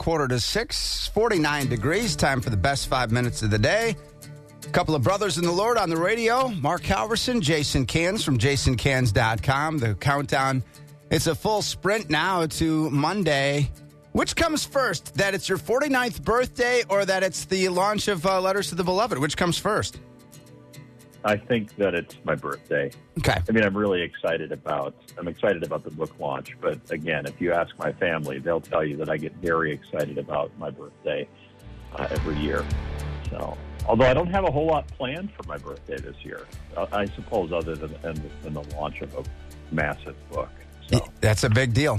5:45, 49 degrees. Time for the best 5 minutes of the day. A couple of brothers in the Lord on the radio. Mark Halverson, Jason Cans from jasoncans.com. The countdown, it's a full sprint now to Monday. Which comes first, that it's your 49th birthday or that it's the launch of Letters to the Beloved? Which comes first? I think that it's my birthday. Okay. I mean, I'm excited about the book launch. But again, if you ask my family, they'll tell you that I get very excited about my birthday every year. So, although I don't have a whole lot planned for my birthday this year, I suppose, other than the launch of a massive book. So. That's a big deal.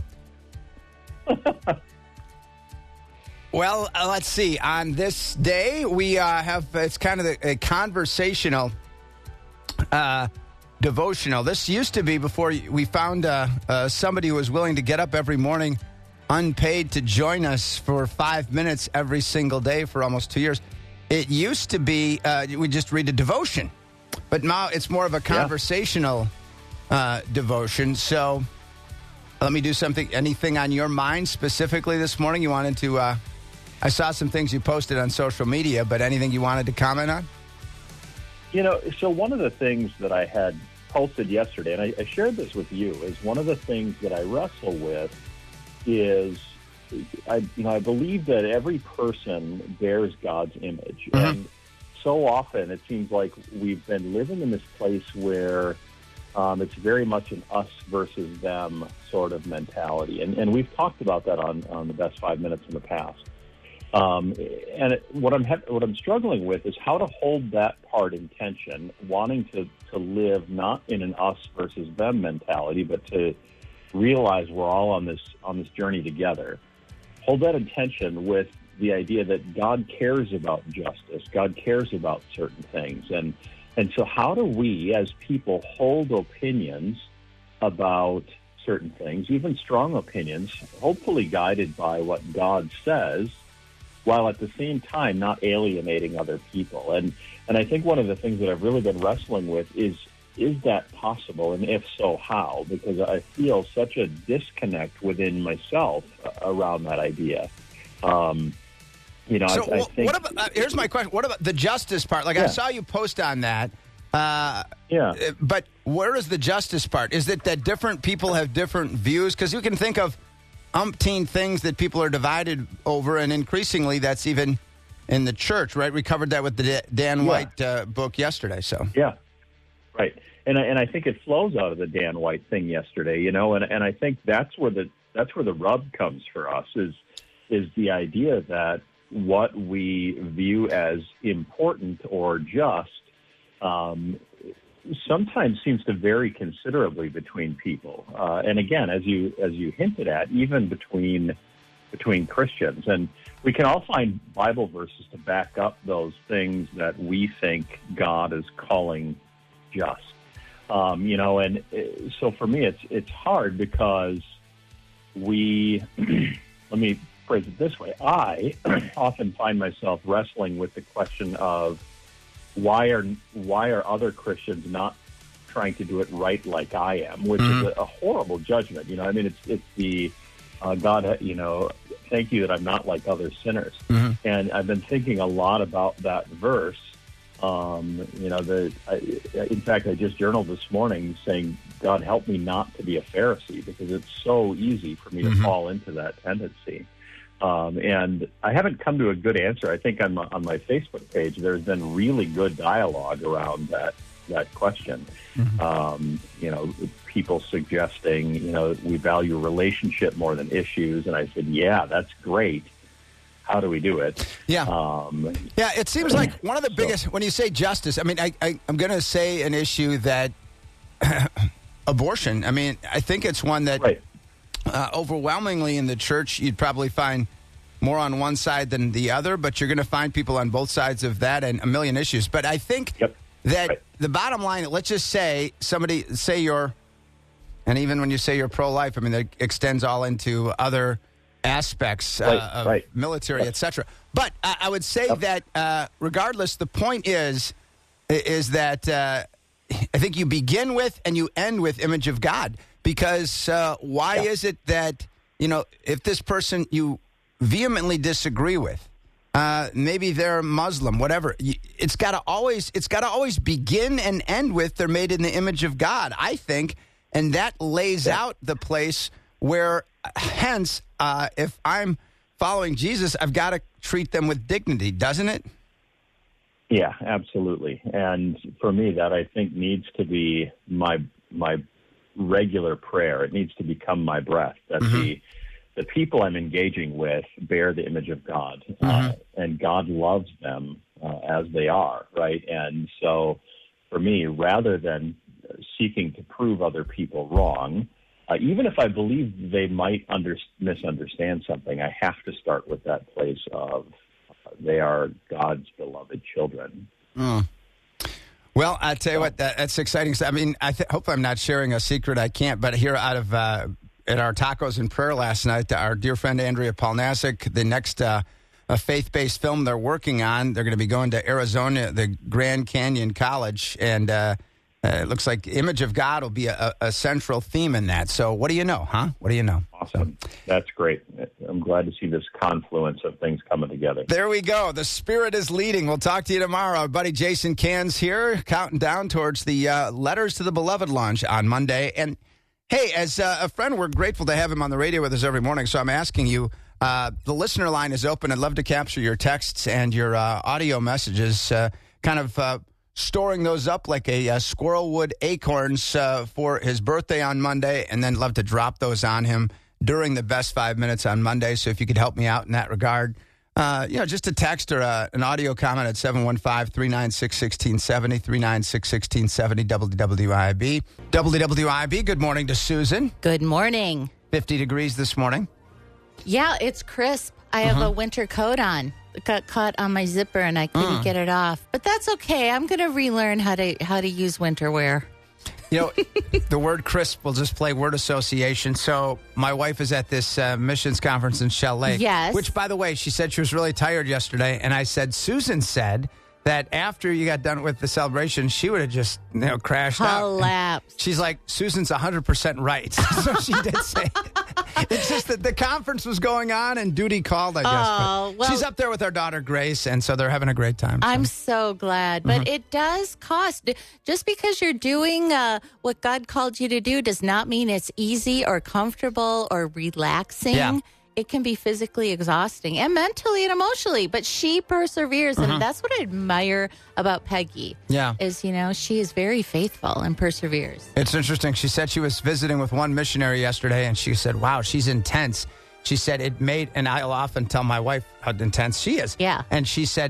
Well, let's see. On this day, we have, it's kind of a conversational devotional. This used to be before we found somebody who was willing to get up every morning unpaid to join us for 5 minutes every single day for almost 2 years. It used to be we just read a devotion, but now it's more of a conversational devotion. So let me do something. Anything on your mind specifically this morning you wanted to I saw some things you posted on social media, but anything you wanted to comment on? You know, so one of the things that I had posted yesterday, and I shared this with you, is one of the things that I wrestle with is, I believe that every person bears God's image. Mm-hmm. And so often it seems like we've been living in this place where it's very much an us versus them sort of mentality. And we've talked about that on the best 5 minutes in the past. And what I'm struggling with is how to hold that part in tension, wanting to live not in an us versus them mentality, but to realize we're all on this journey together. Hold that in tension with the idea that God cares about justice, God cares about certain things, and so how do we as people hold opinions about certain things, even strong opinions, hopefully guided by what God says, while at the same time not alienating other people. And I think one of the things that I've really been wrestling with is that possible? And if so, how? Because I feel such a disconnect within myself around that idea. I think... What about, here's my question. What about the justice part? Like, I saw you post on that. But where is the justice part? Is it that different people have different views? Because you can think of umpteen things that people are divided over, and increasingly that's even in the church, right? We covered that with the Dan White book yesterday. So right, and I think it flows out of the Dan White thing yesterday, and I think that's where the rub comes for us is the idea that what we view as important or just sometimes seems to vary considerably between people, and again, as you hinted at, even between Christians. And we can all find Bible verses to back up those things that we think God is calling just. And so for me, it's hard because we let me phrase it this way. I often find myself wrestling with the question of why are other Christians not trying to do it right like I am, which is a horrible judgment. I mean, it's the God, thank you that I'm not like other sinners. Mm-hmm. And I've been thinking a lot about that verse. In fact, I just journaled this morning saying, God, help me not to be a Pharisee, because it's so easy for me to fall into that tendency. And I haven't come to a good answer. I think on my Facebook page, there's been really good dialogue around that question. Mm-hmm. People suggesting, we value relationship more than issues. And I said, yeah, that's great. How do we do it? Yeah. It seems like one of the biggest, when you say justice, I mean, I'm going to say an issue that abortion, I mean, I think it's one that overwhelmingly in the church, you'd probably find more on one side than the other, but you're going to find people on both sides of that and a million issues. But I think that the bottom line, let's just say and even when you say you're pro-life, I mean, that extends all into other aspects of military, etc. But I would say that regardless, the point is that I think you begin with and you end with image of God. Because why is it that, if this person, you vehemently disagree with. Maybe they're Muslim, whatever. It's got to always begin and end with they're made in the image of God, I think, and that lays out the place where, hence, if I'm following Jesus, I've got to treat them with dignity, doesn't it? Yeah, absolutely. And for me, that I think needs to be my regular prayer. It needs to become my breath. That the people I'm engaging with bear the image of God, and God loves them as they are, right? And so for me, rather than seeking to prove other people wrong, even if I believe they might misunderstand something, I have to start with that place of they are God's beloved children. Well, I tell you what, that's exciting. I mean, hope I'm not sharing a secret I can't, but here out of at our Tacos and Prayer last night, our dear friend Andrea Polnasic, the next faith-based film they're working on, they're going to be going to Arizona, the Grand Canyon College, and it looks like image of God will be a central theme in that. So what do you know, huh? What do you know? Awesome. So, that's great. I'm glad to see this confluence of things coming together. There we go. The Spirit is leading. We'll talk to you tomorrow. Our buddy Jason Cans here, counting down towards the Letters to the Beloved launch on Monday. And, hey, as a friend, we're grateful to have him on the radio with us every morning. So I'm asking you, the listener line is open. I'd love to capture your texts and your audio messages, storing those up like a squirrel would acorns for his birthday on Monday, and then love to drop those on him during the best 5 minutes on Monday. So if you could help me out in that regard, just a text or an audio comment at 715-396-1670, 396-1670, WWIB. WWIB, good morning to Susan. Good morning. 50 degrees this morning. Yeah, it's crisp. I have a winter coat on. It got caught on my zipper and I couldn't get it off. But that's okay. I'm going to relearn how to use winter wear. You know, the word crisp will just play word association. So my wife is at this missions conference in Shell Lake. Yes. Which, by the way, she said she was really tired yesterday. And I said, Susan said that after you got done with the celebration, she would have just crashed out. Collapsed. She's like, Susan's 100% right. So she did say it's just that the conference was going on and duty called, I guess. But she's up there with our daughter, Grace, and so they're having a great time. So. I'm so glad. But it does cost. Just because you're doing what God called you to do does not mean it's easy or comfortable or relaxing. Yeah. It can be physically exhausting and mentally and emotionally, but she perseveres. And that's what I admire about Peggy. Yeah. Is, she is very faithful and perseveres. It's interesting. She said she was visiting with one missionary yesterday, and she said, wow, she's intense. She said and I'll often tell my wife how intense she is. Yeah. And she said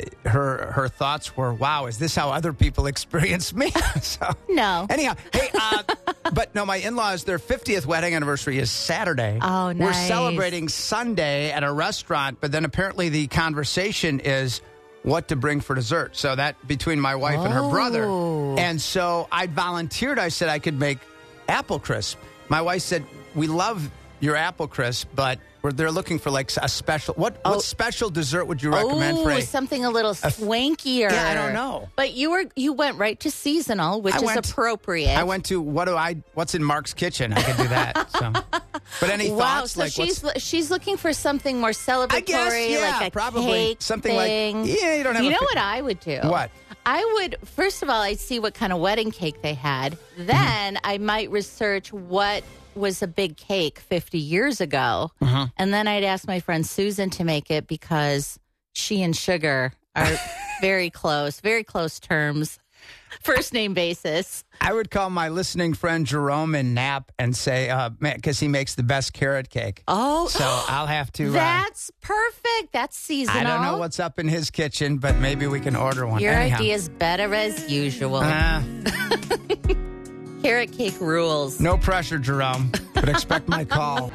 her thoughts were, wow, is this how other people experience me? So, no. Anyhow, hey, but no, my in-laws, their 50th wedding anniversary is Saturday. Oh, nice. We're celebrating Sunday at a restaurant, but then apparently the conversation is what to bring for dessert. So that between my wife and her brother. And so I volunteered. I said I could make apple crisp. My wife said, we love your apple crisp, but they're looking for like a special. What special dessert would you recommend for something a little swankier? Yeah, I don't know. But you went right to seasonal, which is appropriate. I went to what's in Mark's kitchen. I could do that. So. But any thoughts? So she's looking for something more celebratory, I guess, like a probably cake something thing. You don't have. You know what I would do? What? I would, first of all, I'd see what kind of wedding cake they had. Then I might research what was a big cake 50 years ago. And then I'd ask my friend Susan to make it because she and Sugar are very close terms, first name basis. I would call my listening friend Jerome in Knapp and say, because he makes the best carrot cake. Oh. So I'll have to. That's perfect. That's seasonal. I don't know what's up in his kitchen, but maybe we can order one. Your idea's better as usual. Carrot cake rules. No pressure, Jerome, but expect my call.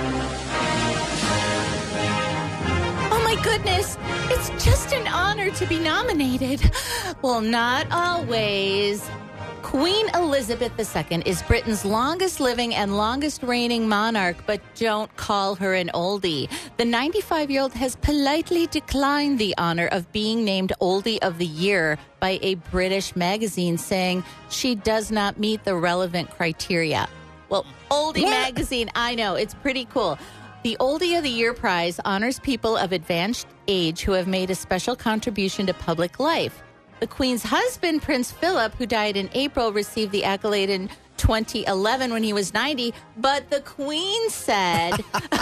Oh, my goodness. It's just an honor to be nominated. Well, not always. Queen Elizabeth II is Britain's longest living and longest reigning monarch, but don't call her an oldie. The 95-year-old has politely declined the honor of being named Oldie of the Year by a British magazine, saying she does not meet the relevant criteria. Well, Oldie magazine, I know, it's pretty cool. The Oldie of the Year prize honors people of advanced age who have made a special contribution to public life. The Queen's husband, Prince Philip, who died in April, received the accolade in 2011 when he was 90. But the Queen said,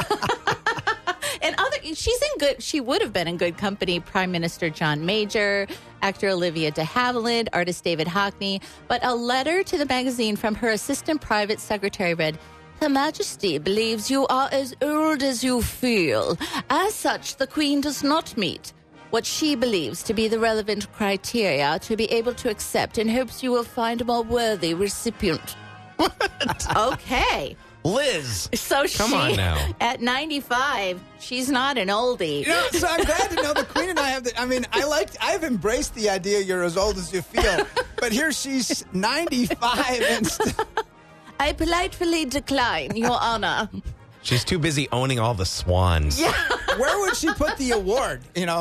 she would have been in good company. Prime Minister John Major, actor Olivia de Havilland, artist David Hockney. But a letter to the magazine from her assistant private secretary read, Her Majesty believes you are as old as you feel. As such, the Queen does not meet what she believes to be the relevant criteria to be able to accept and hopes you will find a more worthy recipient. Okay. Liz, So come on now. At 95, she's not an oldie. So I'm glad to know the Queen and I have I've embraced the idea you're as old as you feel. But here she's 95 and I politely decline, Your Honor. She's too busy owning all the swans. Yeah. where would she put the award,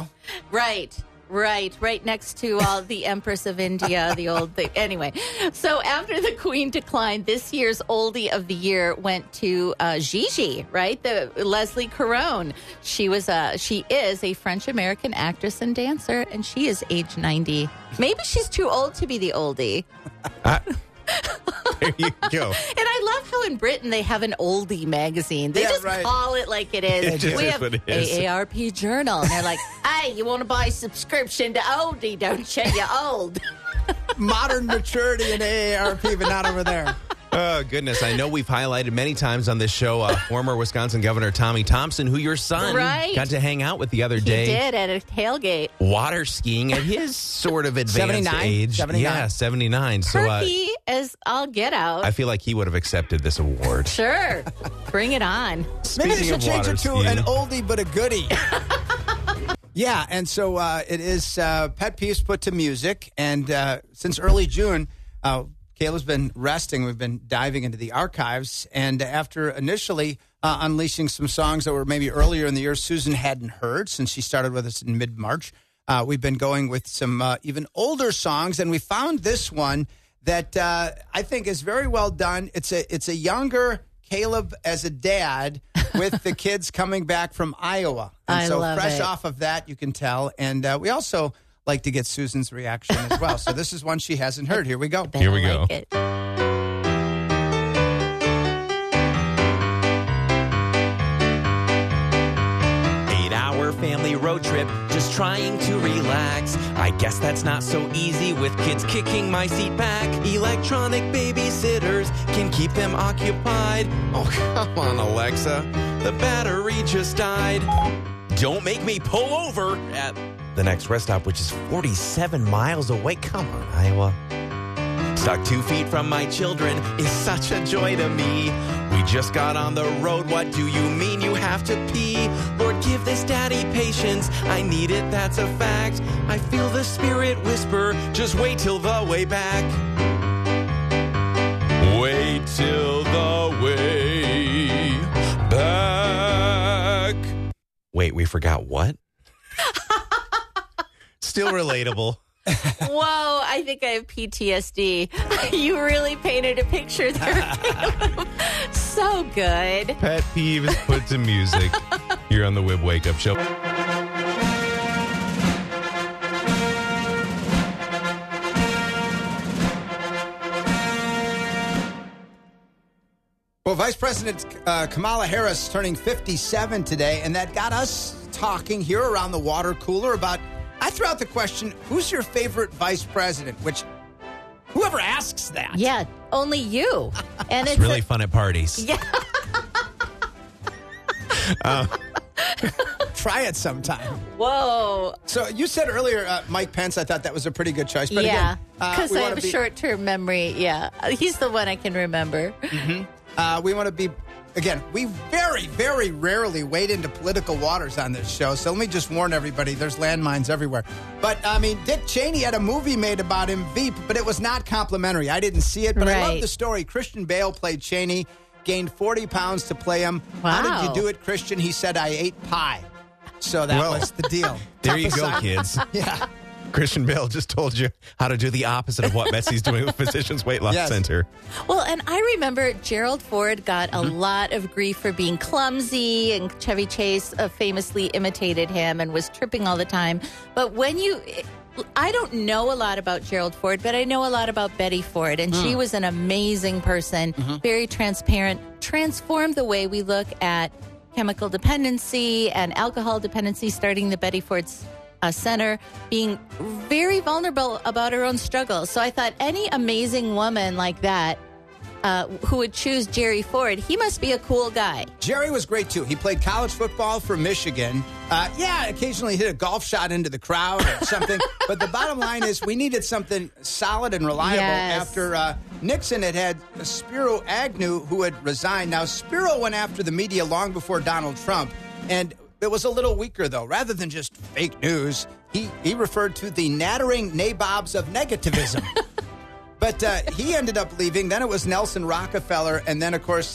Right next to the Empress of India, the old thing. Anyway, so after the Queen declined, this year's Oldie of the Year went to Gigi, right? The Leslie Caron. She is a French-American actress and dancer, and she is age 90. Maybe she's too old to be the oldie. There you go. And I love how in Britain they have an oldie magazine. They just call it like it is. It We is have what it is. AARP Journal. And they're like, hey, you want to buy a subscription to oldie, don't you? You're old. modern maturity in AARP, but not over there. Oh, goodness. I know we've highlighted many times on this show former Wisconsin Governor Tommy Thompson, who your son got to hang out with the other day. He did at a tailgate. Water skiing at his sort of advanced 79? age. 79. Yeah, 79. Perky as I'll get out. I feel like he would have accepted this award. Sure. Bring it on. Maybe they Speaking should of change water it to skiing. an oldie but a goodie. Yeah, and so it is Pet Peeves put to music. And since early June, Kayla's been resting. We've been diving into the archives. And after initially unleashing some songs that were maybe earlier in the year Susan hadn't heard since she started with us in mid-March, we've been going with some even older songs. And we found this one that I think is very well done. It's a younger Caleb as a dad with the kids coming back from Iowa. And I so love fresh it. off of that, you can tell. And we also like to get Susan's reaction as well. So this is one she hasn't heard. Here we go. Here we go. Like it. 8-hour family road trip, just trying to relax. I guess that's not so easy with kids kicking my seat back. Electronic babysitters can keep them occupied. Oh, come on, Alexa. The battery just died. Don't make me pull over at the next rest stop, which is 47 miles away. Come on, Iowa. Stuck 2 feet from my children is such a joy to me. We just got on the road. What do you mean you have to pee? Lord, give this daddy patience. I need it, that's a fact. I feel the spirit whisper. Just wait till the way back. Wait till the way back. Wait, we forgot what? Still relatable. Whoa, I think I have PTSD. You really painted a picture there. So good. Pet peeves put to music here on the Wib Wake Up Show. Well, Vice President Kamala Harris turning 57 today, and that got us talking here around the water cooler about, I threw out the question, who's your favorite vice president? Which, whoever asks that. Yeah, only you. And It's really fun at parties. Yeah. Try it sometime. Whoa. So you said earlier, Mike Pence, I thought that was a pretty good choice. But Yeah. again, Because we I wanna have a be- short-term memory. Yeah. He's the one I can remember. We want to be, again, we very, very rarely wade into political waters on this show. So let me just warn everybody, there's landmines everywhere. But, I mean, Dick Cheney had a movie made about him, Veep, but it was not complimentary. I didn't see it, but I love Right. the story. Christian Bale played Cheney, gained 40 pounds to play him. Wow. How did you do it, Christian? He said, I ate pie. So that Well, was the deal. There you Tough go, assignment. kids. Yeah. Christian Bale just told you how to do the opposite of what Betsy's doing with Physicians Weight Loss Yes. Center. Well, and I remember Gerald Ford got a lot of grief for being clumsy, and Chevy Chase famously imitated him and was tripping all the time. But I don't know a lot about Gerald Ford, but I know a lot about Betty Ford, and she was an amazing person, very transparent, transformed the way we look at chemical dependency and alcohol dependency, starting the Betty Ford Center, being very vulnerable about her own struggles. So I thought any amazing woman like that who would choose Jerry Ford, he must be a cool guy. Jerry was great, too. He played college football for Michigan. Occasionally hit a golf shot into the crowd or something. But the bottom line is we needed something solid and reliable after Nixon had Spiro Agnew, who had resigned. Now, Spiro went after the media long before Donald Trump, and it was a little weaker, though. Rather than just fake news, he referred to the nattering nabobs of negativism. But he ended up leaving. Then it was Nelson Rockefeller. And then, of course,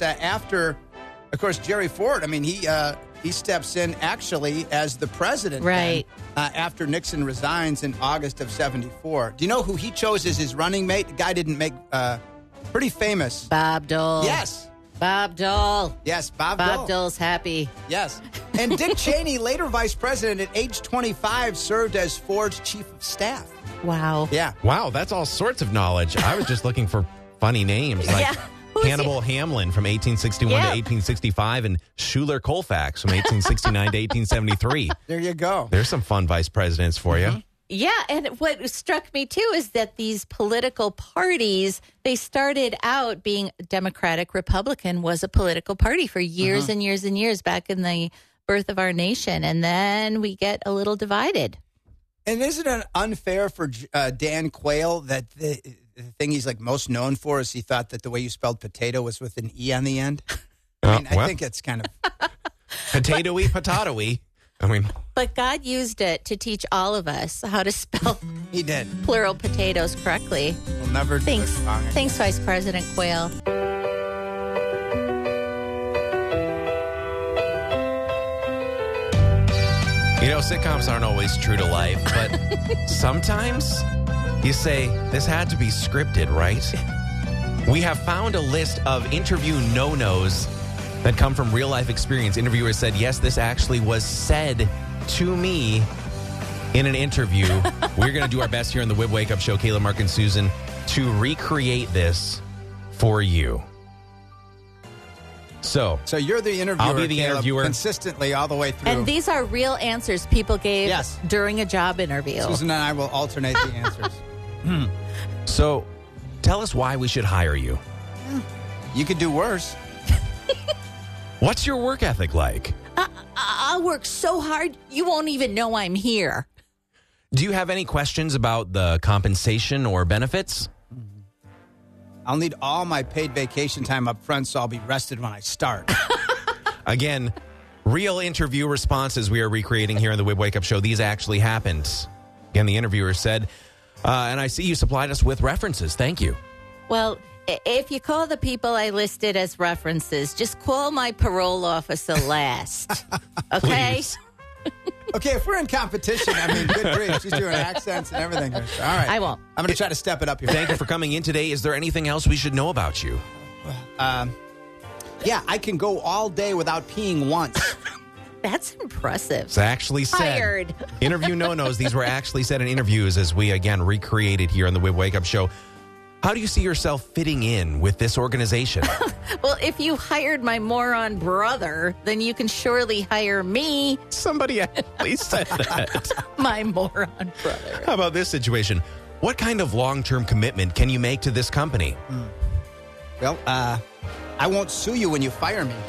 Jerry Ford. I mean, he steps in actually as the president. Right. Then, after Nixon resigns in August of 1974. Do you know who he chose as his running mate? The guy didn't make pretty famous. Bob Dole. Yes. Bob Dole. Yes, Bob Dole. Bob Dole's happy. Yes. And Dick Cheney, later vice president at age 25, served as Ford's chief of staff. Wow. Yeah. Wow, that's all sorts of knowledge. I was just looking for funny names like Who's Hannibal Hamlin from 1861 to 1865 and Schuler Colfax from 1869 to 1873. There you go. There's some fun vice presidents for you. Yeah, and what struck me too is that these political parties, they started out being Democratic. Republican was a political party for years and years and years back in the birth of our nation. And then we get a little divided. And isn't it unfair for Dan Quayle that the thing he's like most known for is he thought that the way you spelled potato was with an E on the end? I think it's kind of Potato-y, potato-y. I mean, But God used it to teach all of us how to spell he did. plural potatoes correctly. We'll never do Thanks. it wrong. Thanks, Vice President Quayle. you know, sitcoms aren't always true to life, but sometimes you say, this had to be scripted, right? We have found a list of interview no-nos that come from real-life experience. Interviewers said, yes, this actually was said to me in an interview. We're going to do our best here on the Wib Wake Up Show, Kayla, Mark, and Susan, to recreate this for you. So you're the interviewer. I'll be the Caleb, interviewer. consistently all the way through. And these are real answers people gave during a job interview. Susan and I will alternate the answers. So tell us why we should hire you. You could do worse. What's your work ethic like? I'll work so hard, you won't even know I'm here. Do you have any questions about the compensation or benefits? I'll need all my paid vacation time up front, so I'll be rested when I start. Again, real interview responses we are recreating here on the Wib Wake Up Show. These actually happened. Again, the interviewer said, and I see you supplied us with references. Thank you. Well, if you call the people I listed as references, just call my parole officer last. Okay? Please. Okay, if we're in competition, I mean, good grief. She's doing accents and everything. All right. I won't. I'm going to try to step it up here. Thank you for coming in today. Is there anything else we should know about you? Yeah, I can go all day without peeing once. That's impressive. It's actually said. Hired. Interview no-nos. These were actually said in interviews as we, again, recreated here on the Wib Wake Up Show. How do you see yourself fitting in with this organization? Well, if you hired my moron brother, then you can surely hire me, Somebody at least said that. my moron brother. How about this situation? What kind of long-term commitment can you make to this company? Well, I won't sue you when you fire me.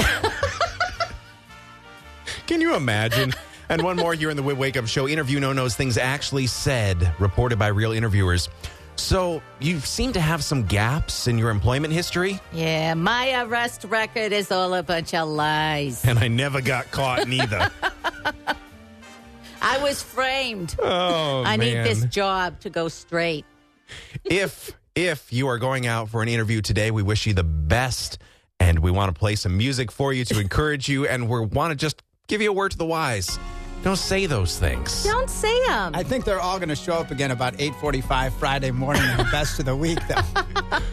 Can you imagine? And one more here in the Wib Wake Up Show. Interview no-nos, things actually said, reported by real interviewers. So you seem to have some gaps in your employment history. Yeah, my arrest record is all a bunch of lies. And I never got caught neither. I was framed. Oh, I need man. this job to go straight. If you are going out for an interview today, we wish you the best. And we want to play some music for you to encourage you. And we want to just give you a word to the wise. Don't say those things. Don't say them. I think they're all going to show up again about 8:45 Friday morning in the best of the week, though.